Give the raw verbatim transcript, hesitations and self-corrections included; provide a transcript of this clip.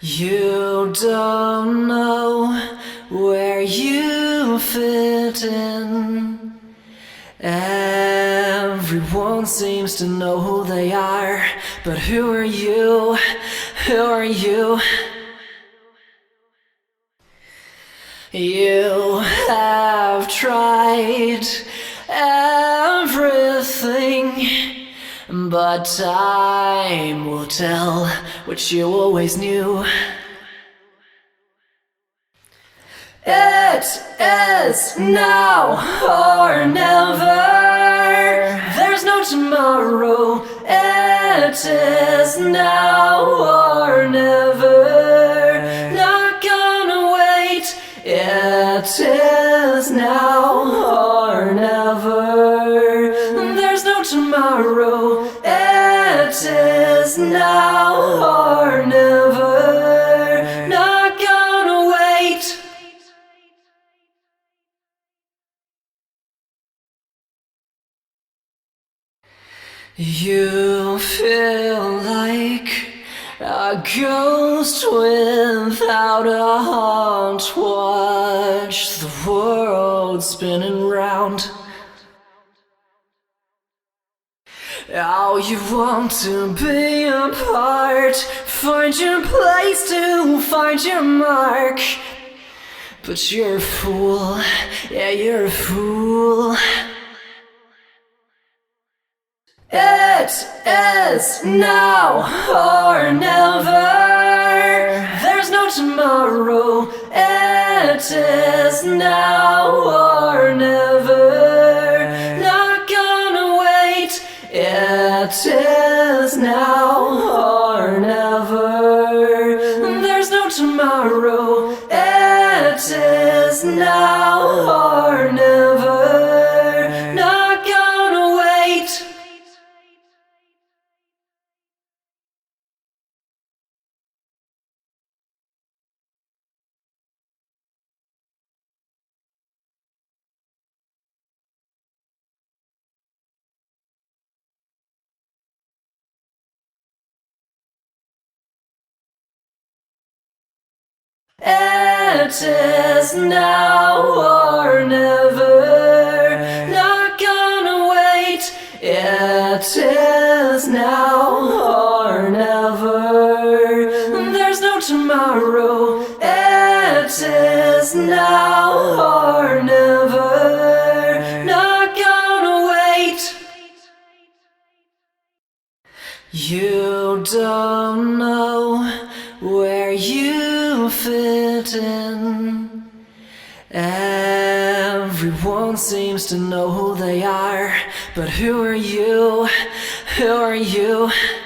You don't know where you fit in. Everyone seems to know who they are, but who are you? Who are you? You have tried everything, but time will tell what you always knew. It is now or never. There's no tomorrow. It is now or never. Not gonna wait. It is now or never. There's no tomorrow. It is now or never. Not gonna wait. You feel like a ghost without a haunt. Watch the world spinning round. Oh, you want to be a part, find your place to find your mark. But you're a fool, yeah, you're a fool. It is now or never. There's no tomorrow. It is now or never. Not gonna wait. It is now or never. There's no tomorrow. It is now or never. Not gonna wait. It is now or never. Not gonna wait. It is now or never. There's no tomorrow. It is now or never. Not gonna wait. You don't know where you fit in. Everyone seems to know who they are, but who are you? Who are you?